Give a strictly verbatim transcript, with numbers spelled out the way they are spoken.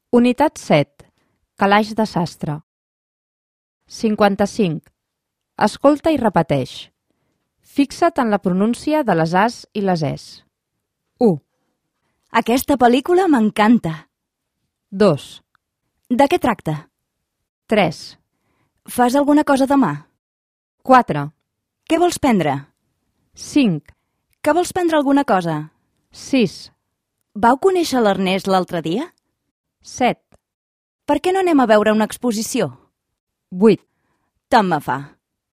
Unitat set. Calaix de sastre. cinquanta-cinc. Escolta i repeteix. Fixa't en la pronúncia de les as i les es. u. Aquesta pel·lícula m'encanta. dos. De què tracta? tres. Fas alguna cosa demà? quatre. Què vols prendre? cinc. Que vols prendre alguna cosa? sis. Vau conèixer l'Ernest l'altre dia? set. Per què no anem a veure una exposició? vuit. Tant me fa.